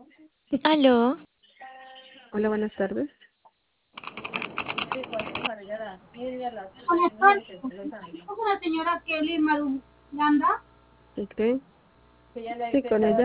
Aló, Hola, buenas tardes. Buenas tardes. Es la señora Kelly Marulanda. ¿Sí cree? Sí, con ella.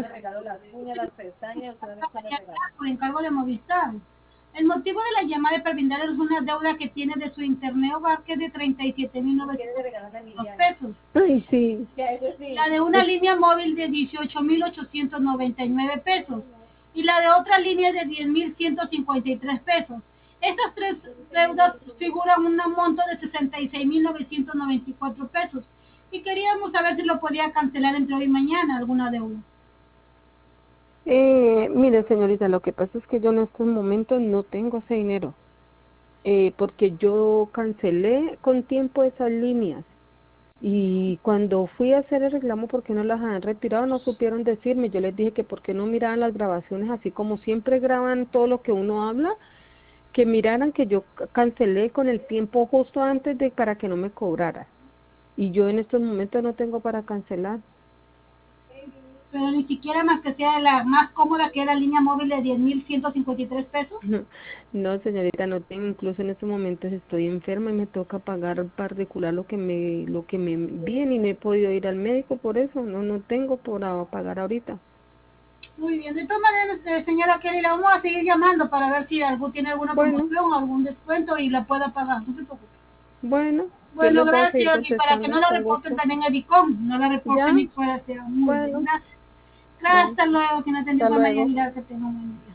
Por encargo de Movistar. El motivo de la llamada es para brindarles una deuda que tiene de su internet hogar que es de 37.900 pesos. Ay, sí. La de una Es- línea móvil de 18.899 pesos. Y la de otra línea de 10.153 pesos. Estas tres deudas figuran un monto de 66.994 pesos. Y queríamos saber si lo podía cancelar entre hoy y mañana alguna deuda. mire, señorita, lo que pasa es que yo en estos momentos no tengo ese dinero, porque yo cancelé con tiempo esas líneas y cuando fui a hacer el reclamo porque no las han retirado, no supieron decirme. Yo les dije que porque no miraban las grabaciones así como siempre graban todo lo que uno habla, que miraran que yo cancelé con el tiempo justo antes de para que no me cobrara. Y yo en estos momentos no tengo para cancelar. Pero ni siquiera más que sea la más cómoda que es la línea móvil de 10.153 pesos. No, señorita, no tengo, incluso en estos momentos estoy enferma y me toca pagar particular lo que me envíen y no he podido ir al médico por eso, no tengo para pagar ahorita. Muy bien, de todas maneras, señora Kelly, la vamos a seguir llamando para ver si algo tiene alguna Bueno, promoción o algún descuento y la pueda pagar. No se preocupe. bueno, yo Bueno, les voy a seguir gracias. Y para que no contestando la con reporten gusto. también a Dicom, no la reporten ¿Ya? ni fuera sea. Muy bien, Bueno, gracias. Gracias, bueno, hasta luego. Que no atendió hasta para luego. mañana que tenga un buen día.